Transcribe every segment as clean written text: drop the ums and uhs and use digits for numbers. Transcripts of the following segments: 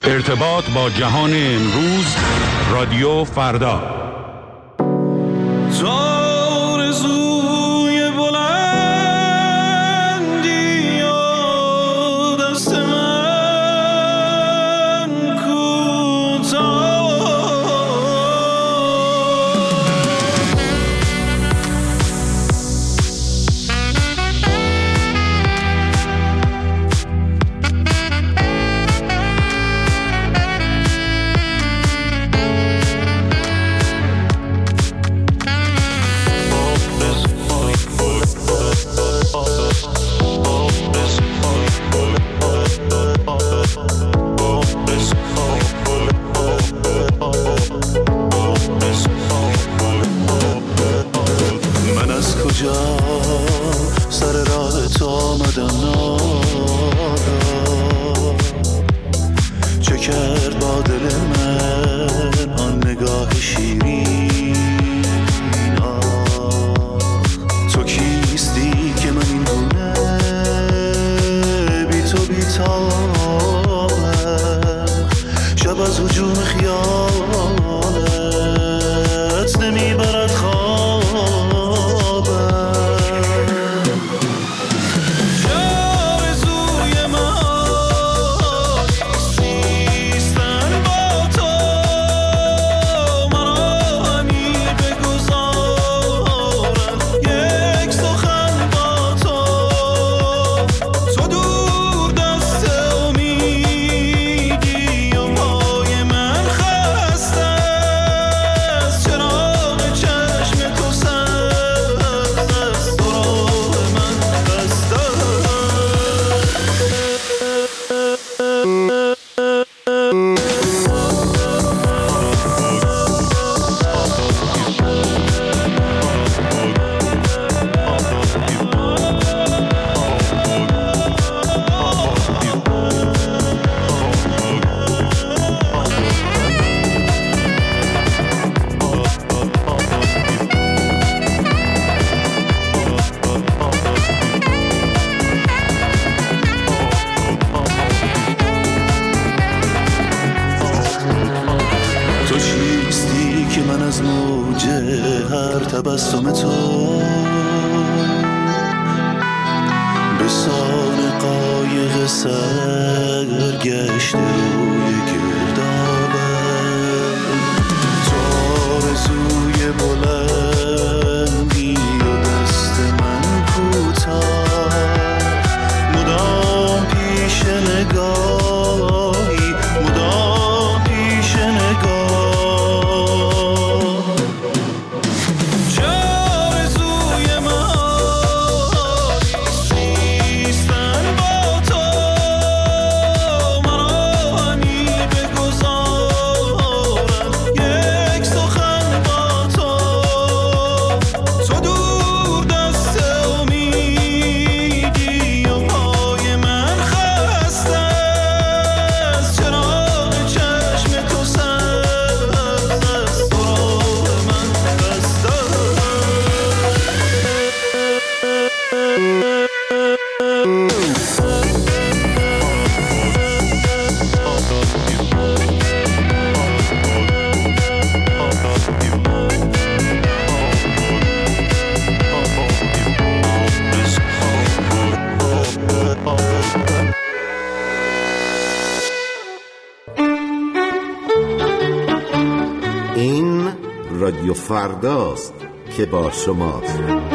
ارتباط با جهان امروز، رادیو فردا. تبسم تو به سان قایق سرگشت روی گردابه تو آرزوی بلندی و دست من کوتاه مدام پیش نگاهی مدام پیش نگاه رادیو فرداست که با شماست.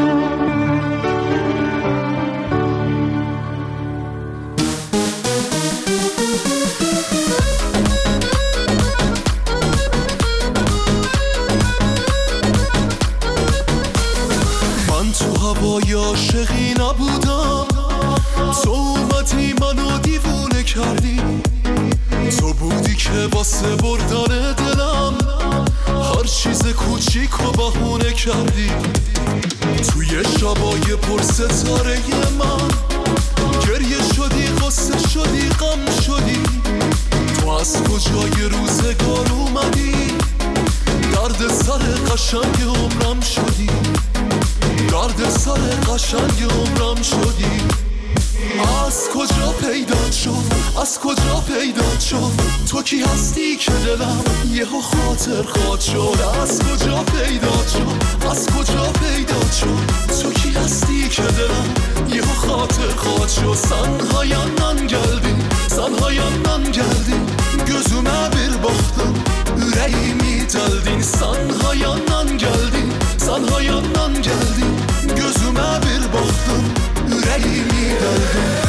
من تو هوای عاشقی نبودم، تو اومدی منو دیوونه کردی، تو بودی که واسه بردن دلم هر چیز کوچیک و بهونه کردی. توی شبای پر ستاره من گریه شدی، قصه شدی، غم شدی. تو از کجای روزگار اومدی، درد سر قشنگ عمرم شدی، درد سر قشنگ عمرم شدی. از کجا پیدا شد، از کجا پیدا شد، تو کی هستی که دلم یهو خاطر خواد شد. از کجا پیدا شد، از کجا پیدا شد، تو ki hasti که دلم یهو خاطر خواد شد. Sen hayaldan geldin, sen hayaldan geldin, gözüme bir baktım, yüreğimi deldin. Sen hayaldan geldin, sen hayaldan geldin, gözüme bir baktım, yüreğimi deldin.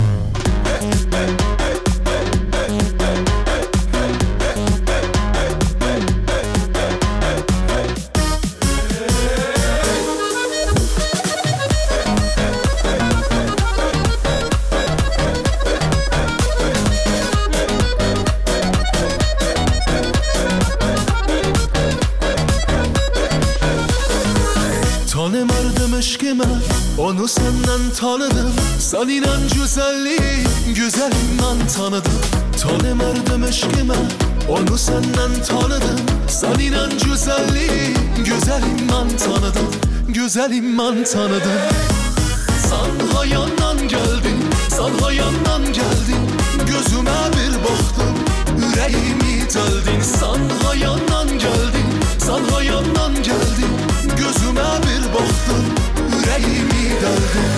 Tanımardım aşkımı, onu senden tanıdım. Sen inan güzelliği, güzelinden tanıdım. Tanımardım aşkımı, onu senden tanıdım. Sen inan güzelliği, güzelinden tanıdım. Güzelinden tanıdım. Sen hayaldan geldin, sen hayaldan geldin, gözüme bir baktım, yüreğimi deldin. Sen hayaldan geldin, sen hayaldan geldin, gözüme bir baktım, yüreğimi deldin.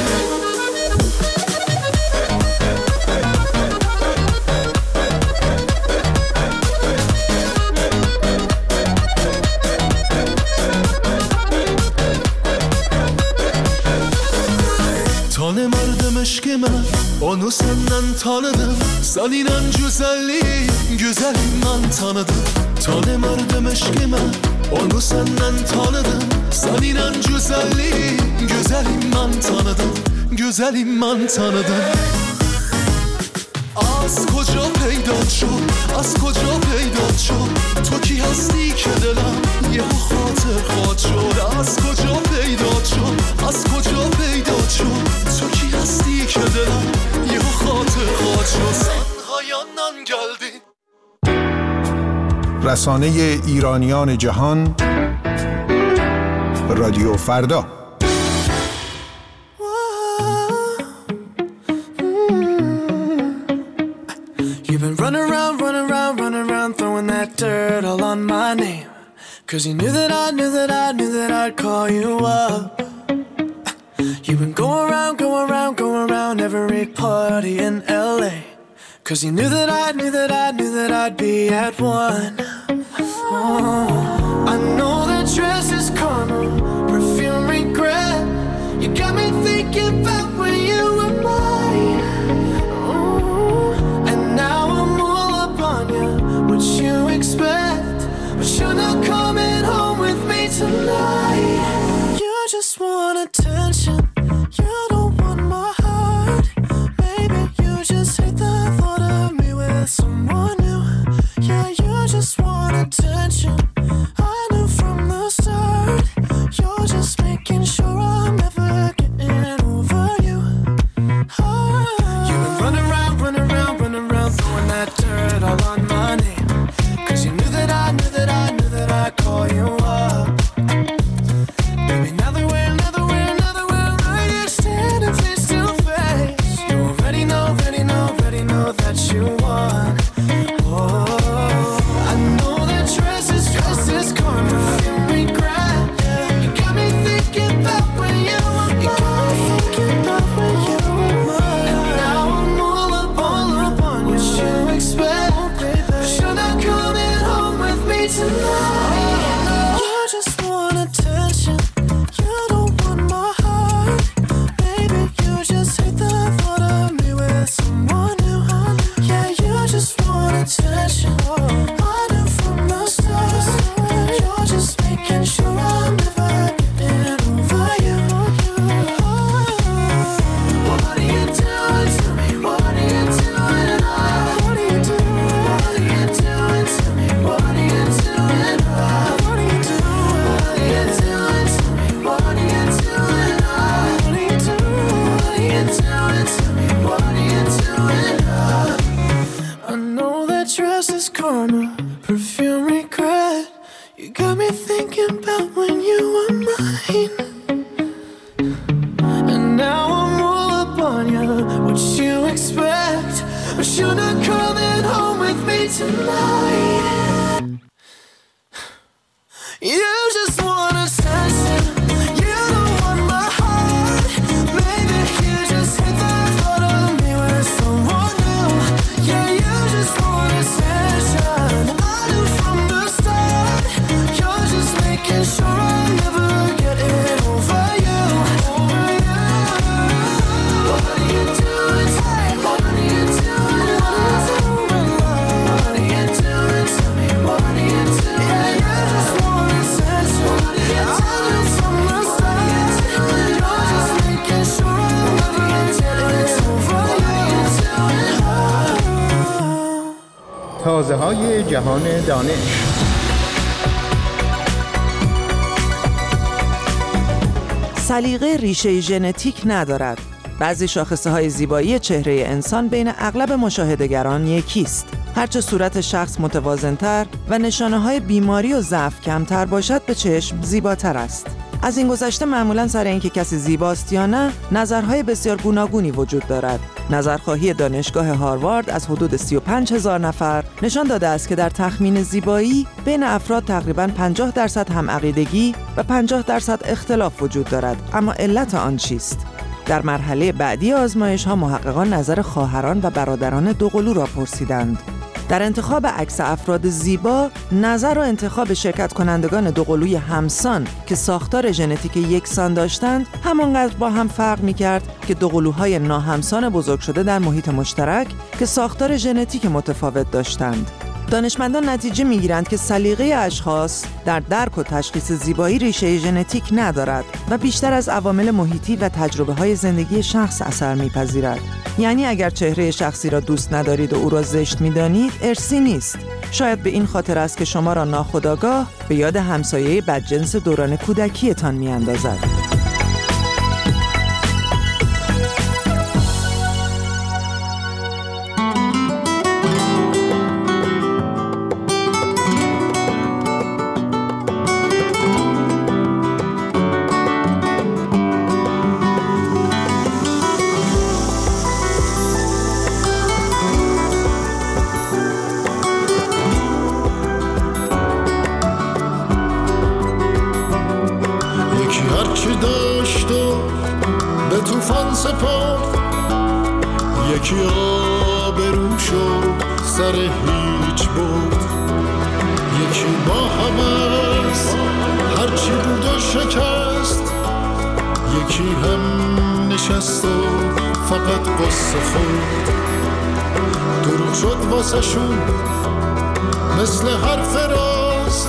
Tanımardım aşkımı, onu senden tanıdım. Sen inan güzelliği, güzelinden tanıdım. Tanımardım aşkımı, onu senden tanıdım. Sen inan güzelliği, güzelinden tanıdım. Güzelinden tanıdım. از کجا پیدا شد، از کجا پیدا شد، تو کی هستی که دلم یهو خاطر خواد شد. از کجا پیدا شد، از کجا پیدا شد، تو کی هستی که دلم یهو خاطر خواد شد. سنهایانم geldi. رسانه ایرانیان جهان، رادیو فردا. Throwing that dirt all on my name, 'cause you knew that I'd call you up. You've been going around every party in LA, 'cause you knew that I'd be at one. Oh, I know that dress is karma, perfume regret. You got me thinking about when you were mine. Oh, and now I'm all up on you. What you expect, but you're not coming home with me tonight. You just want attention, you don't want my heart. Maybe you just hate the thought of me with someone new. Yeah, you just want attention, I knew from the start. You're just making sure I'm never getting over you. You've been running around, throwing that dirt all on my name, 'cause you knew that I'd call you up. Baby, now that we're right here standing face to face, you already know that you won. Oh, I know that dress is karma, perfume regret. You got me thinking about when you were mine. And now I'm all up on what you expect, but you're not coming home with me tonight. You just want attention, you don't want my heart. Baby, you just hate the thought of me with someone new. Yeah, you just want attention, I knew from the start. You're just making sure I'm never getting over you. What are you doing to me? What are you doing? What are you doing? What are you doing to me? What are you doing? What are you doing? What are you doing to me? What are you doing? What are you doing to me? What are you doing? I know that dress is karma, perfume regret. You got me thinking about when you were mine. And now I'm all up on you. What tonight. You just want attention. You don't want my heart. Maybe you just hate the thought of me with someone new. Yeah, you just want attention. I knew from the start. You're just making sure I never get it over you. What are you doing? What are you doing? What are you doing to me? What are you doing? Yeah, you just want attention. I knew from the start. You're just making sure I never get it over you. تازه‌های جهان دانش. سلیقه ریشه ژنتیک ندارد. بعضی شاخصه‌های زیبایی چهره انسان بین اغلب مشاهده‌گران یکیست. هرچه صورت شخص متوازن‌تر و نشانه‌های بیماری و ضعف کمتر باشد به چشم زیباتر است. از این گذشته معمولاً سر اینکه کسی زیباست یا نه نظرهای بسیار گوناگونی وجود دارد. نظرخواهی دانشگاه هاروارد از حدود 35,000 نفر نشان داده است که در تخمین زیبایی بین افراد تقریباً 50% هم عقیدگی و 50% اختلاف وجود دارد. اما علت آن چیست؟ در مرحله بعدی آزمایش‌ها محققان نظر خواهران و برادران دوقلو را پرسیدند. در انتخاب عکس افراد زیبا، نظر و انتخاب شرکت کنندگان دوقلوی همسان که ساختار ژنتیک یکسان داشتند، همانقدر با هم فرق می‌کرد که دوقلوهای ناهمسان بزرگ شده در محیط مشترک که ساختار ژنتیک متفاوت داشتند. دانشمندان نتیجه می‌گیرند که سلیقه اشخاص در درک و تشخیص زیبایی ریشه ژنتیک ندارد و بیشتر از عوامل محیطی و تجربه‌های زندگی شخص اثر می‌پذیرد. یعنی اگر چهره شخصی را دوست ندارید و او را زشت می‌دانید، ارثی نیست. شاید به این خاطر است که شما را ناخودآگاه به یاد همسایه بدجنس دوران کودکی‌تان می‌اندازد. یکی آبرو شد سر هیچ بود، یکی با هوس هرچی بود و شکست، یکی هم نشست و فقط قصه خورد. دروغ شد واسه شون مثل حرف راست،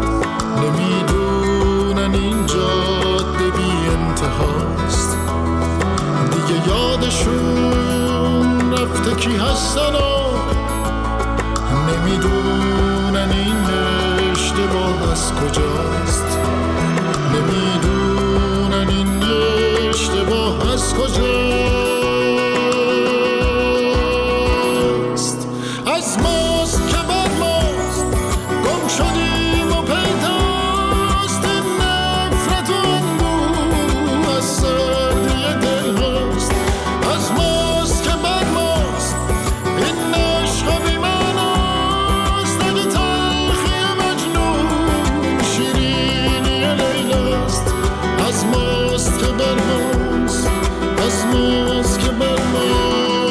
نمیدونن این جاده بی انتهاست. دیگه یادشون رفته کی هستن و نمیدونن این اشتباه از کجاست، نمیدونن این اشتباه از کجاست. از ماست که بر ماست گم شدیم و پیداست، این نفرت و اندوه از سردی دل هاست. از ماست که بر ماست این عشق بی معناست، اگه تلخی مجنون شیرینی لیلاست. از ماست که بر ماست، از ماست که بر ماست.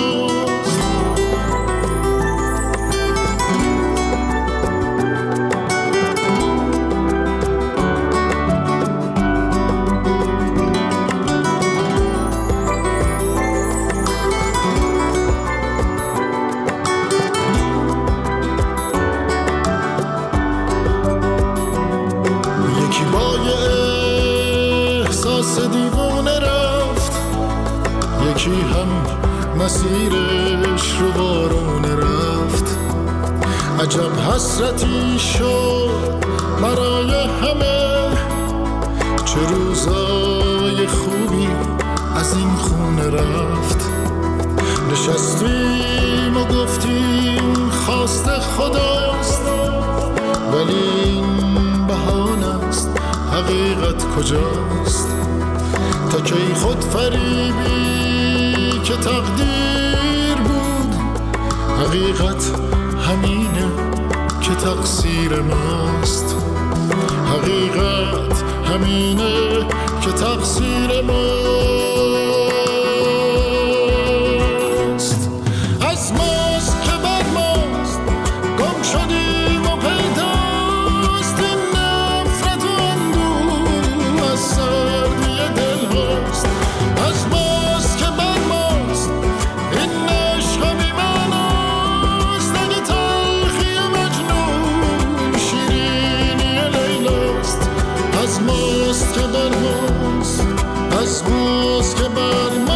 یکی با یه احساس دیوونه رفت، یکی هم مسیرش رو بارونه رفت. عجب حسرتی شد برای همه، چه روزای خوبی از این خونه رفت. نشستیم و گفتیم خواست خداست، ولی این بهانه است، حقیقت کجاست؟ تا کی خود فریبی که تقدیر بود، حقیقت همینه که تقصیر ماست، حقیقت همینه که تقصیر ماست. از ماست که بر ماست، گم شدیم و پیداست. این نفرت و اندوه از سردی دل هاست. از ماست که بر ماست، این عشق بی‌معناست. اگه تلخی مجنون شیرینی لیلاست. از ماست که بر ماست، از ماست که بر ماست.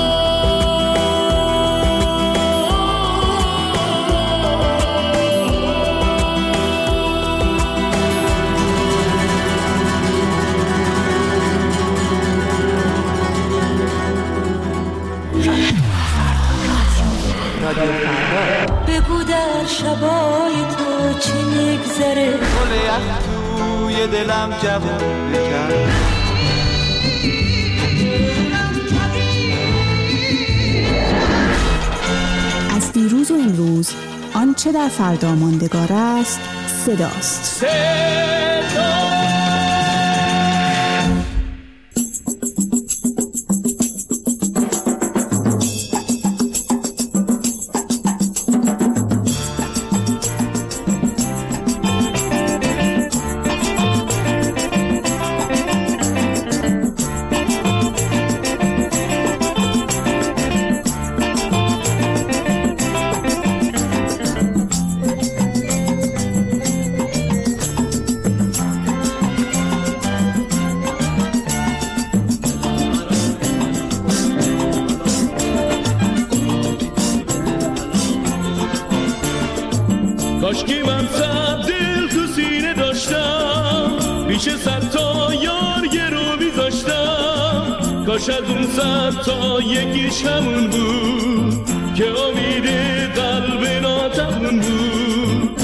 بگو در شبای تو چی میگذره، گل یخ توی دلم جوون بکرد. از دیروز و امروز آنچه در فردا ماندگار است صداست. کاشکی من صد دل تو سینه داشتم، پیش صد تا یار یه رو میذاشتم. کاش از اون صد تا یکیش همون بود که امید قلب ناتمون بود.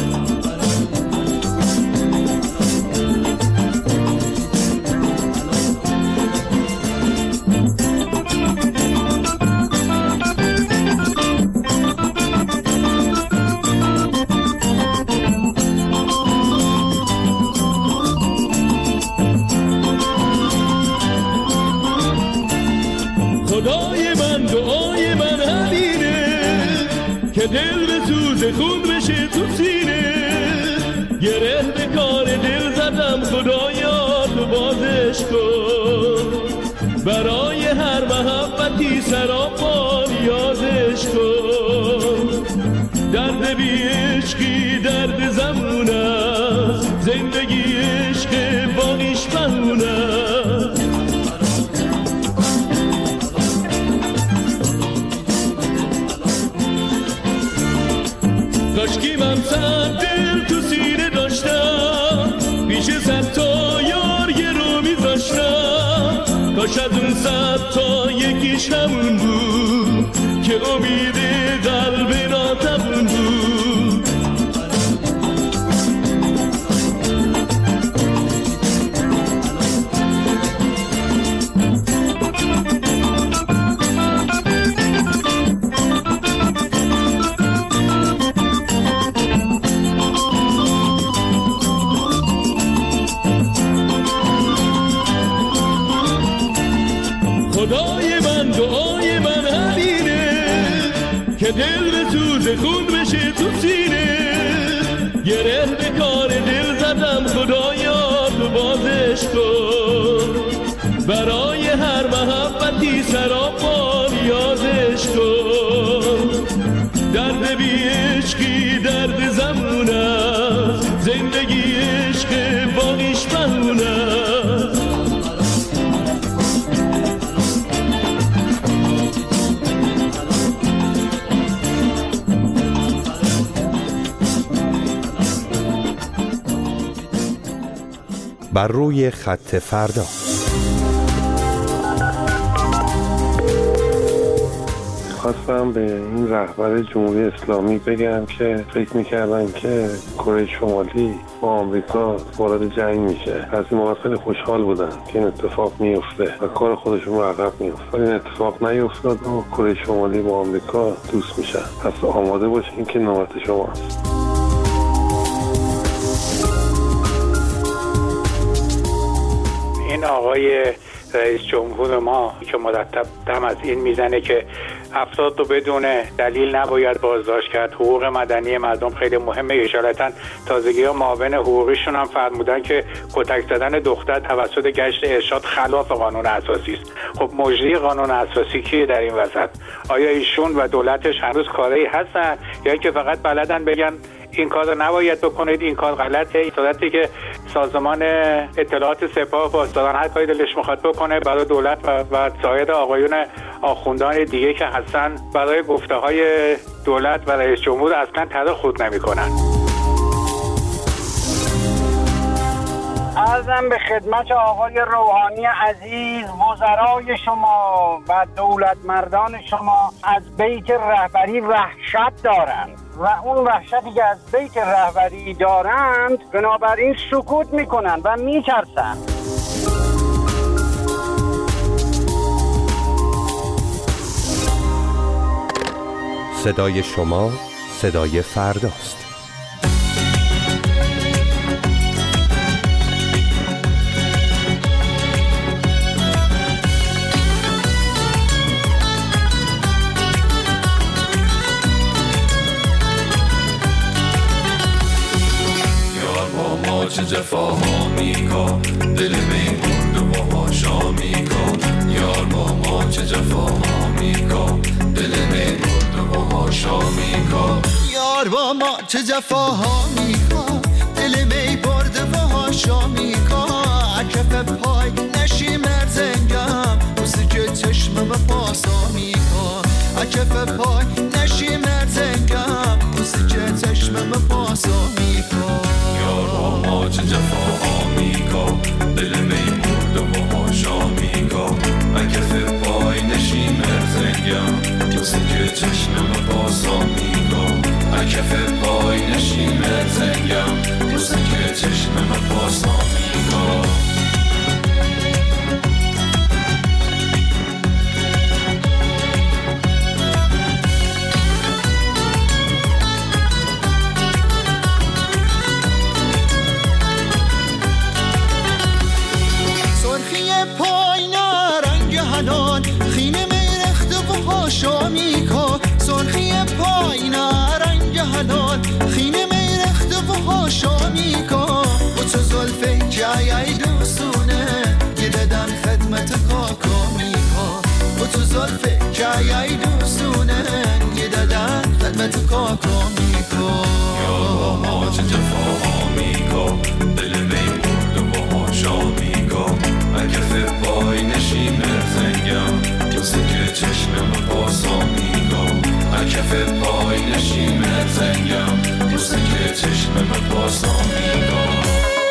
خدای من دعای من همینه که دل به سوز خون بشه تو سینه. یه ره به کار دل زدم خدایا تو بازش کن. برای هر محبتی سراپا یادش کن. درد بی عشقی درد زمون است، زندگی عشق باقیش بهون است. کاشکی من صد دل تو سینه داشتم، پیش صد تا یار یه رو میذاشتم. کاش از اون صد تا یکیش همون بود که امید قلب ناتمون بود. خدای من دعای من همینه که دل به سوز خون بشه تو سینه. یه ره به کار دل زدم خدایا تو بازش کن. برای هر محبتی سراپا یادش کن. درد بی عشقی درد زمون است، زندگی عشق باقیش بهون است. بر روی خط فردا. خواستم به این رهبر جمهوری اسلامی بگم که فکر میکردن که کره شمالی با آمریکا وارد جنگ میشه. از این موقع خیلی خوشحال بودن که این اتفاق میفته و کار خودشون رو عقب میفته، ولی این اتفاق نیفتاد و کره شمالی با آمریکا دوست میشن. پس آماده باشین که نوبت شماست. این آقای رئیس جمهور ما که مرتب دم از این میزنه که افراد رو بدون دلیل نباید بازداشت کرد، حقوق مدنی مردم خیلی مهمه. اشارتا تازگی ها معاون حقوقیشون هم فرمودن که کتک زدن دختر توسط گشت ارشاد خلاف قانون اساسی است. خب مجری قانون اساسی کیه در این وسط؟ آیا ایشون و دولتش هنوز کاری هستن یا اینکه فقط بلدن بگن این کار رو نباید بکنید، این کار غلطه؟ این صورتی که سازمان اطلاعات سپاه پاسداران هر کاری دلش میخواد بکنه برای دولت و سایر آقایون آخوندان دیگه که هستن برای گفته های دولت و رئیس جمهور اصلا طرح خود نمیکنن. عرضم به خدمت آقای روحانی عزیز، وزرای شما و دولت مردان شما از بیت رهبری وحشت دارند و اون وحشتی که از بیت رهبری دارند بنابراین سکوت میکنند و میترسند. صدای شما صدای فرداست. چه جفاها میکن دل می برد و هاشا میکن، یار با ما چه جفاها میکن دل می برد و هاشا میکن، یار با ما چه جفاها میکن دل می برد و هاشا میکن، عکف پای نشی مرزنگم موسیقی چشمم پاسا میکن، عکف پای نشی مرزنگم موسیقی چشمم پاسا میکن، یار با ما چه جفاها میکن دل می برد و هاشا میکن، عکف پای نشی مرزنگم موسیقی چشمم پاسا میکن، عکف پای نشی مرزنگم موسیقی چشمم پاسا میکن. هاشا میکن، سرخی پای نارنگ حلال خینه میرخت و هاشا میکن، و تو زلفه جایی دوستونه یه ددن خدمت کاکا میکن، و تو زلفه جایی دوستونه یه ددن خدمت کاکا میکن، یار با ما چه جفاها میکن دل می برد و هاشا میکن، عکف پای نشی مرزنگم موسیقی چشمم پاسا میکن، عکف پای نشی مرزنگم موسیقی چشمم پاسا میکن.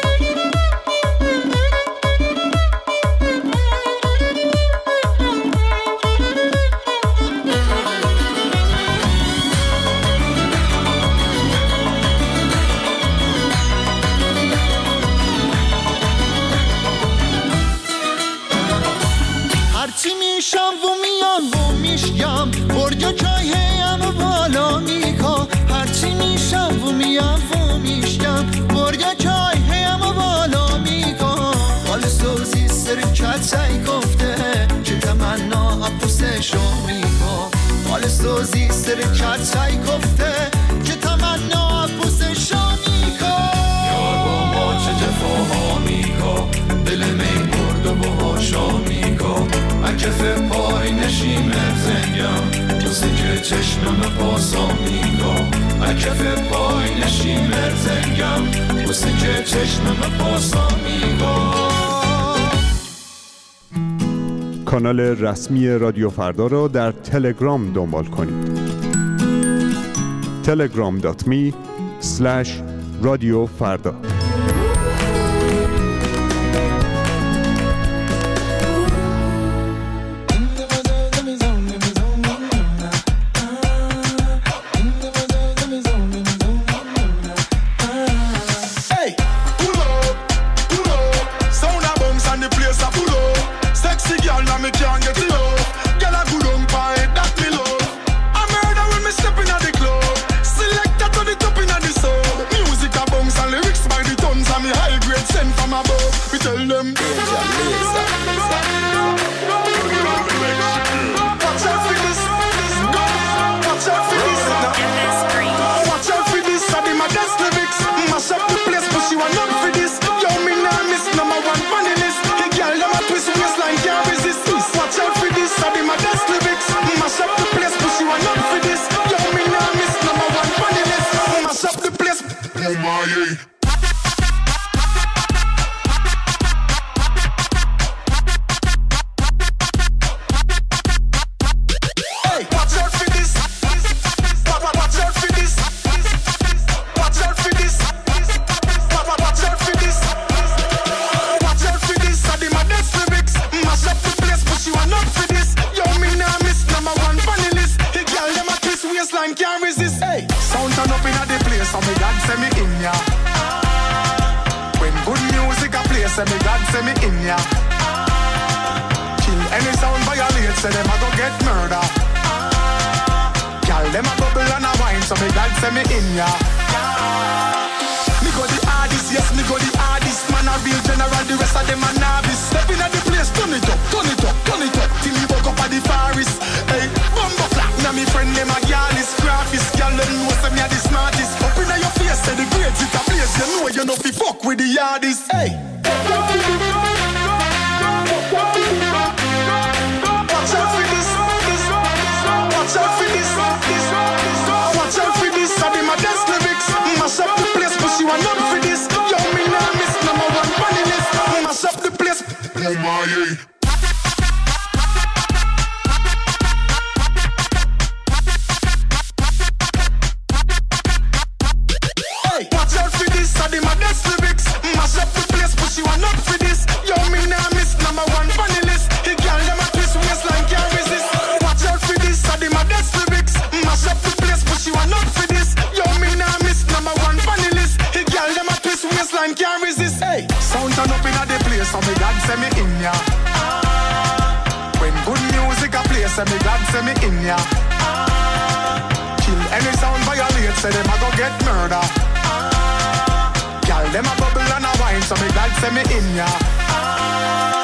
هرچی میشم و میان و میشگم برگا چای هم بالا میکن، هرچی میشم و میان و میشگم برگا چای هم بالا میکن، حال سوزی سرکت سعی گفته که تمنا اپوسشو میکن، حال سوزی سرکت سعی گفته که تمنا اپوسشو میکن، یار با ما چه جفاها میکن دل می برد و هاشا میکن، عکف پای نشی مرزنگم موسیقی چشمم پاسا میکن، عکف پای نشی مرزنگم موسیقی چشمم پاسا میکن. کانال رسمی رادیو فردا را در تلگرام دنبال کنید. telegram.me/رادیوفردا. By the MIA. Can't resist, hey. Sound turn up in the place, so me God send me in ya. When good music a play, say me God send me in ya. Kill any sound violate, say them a go get murder. Girl, them a bubble and a wine, so me God send me in ya. Me go the hardest, yes, me go the hardest. Man a real general, the rest of them a novice. Step in the place, turn it up, turn it up, turn it up. Till you woke up at the forest. Hey, bumbo clap, now me friend them a girl is graphist. Girl, them know say me a the smartest. Up in your face, say the grades it a place. You know fi fuck with the yardies. Hey. Watch out for this, watch out for this, watch out for this. I be my dance lyrics, mash up the place, but she want up for this. Yo, me nah miss number one money list. Mash up the place, MIA. Watch out for this, I did my dance lyrics. Mash up the place, but she want up for this. Yo, me nah miss number one funny list. He girl them a twist waistline, can't resist. Watch out for this, I did my dance lyrics. Mash up the place, but she want up for this. Yo, me nah miss number one funny list. He girl them a twist waistline, can't resist. Hey, sound turn up in the place, so me God send me in ya. When good music a play, say me God send me in ya. Kill any sound violate, say them a go get murder. Girl, them a bubble and a wine, so me God send me in ya.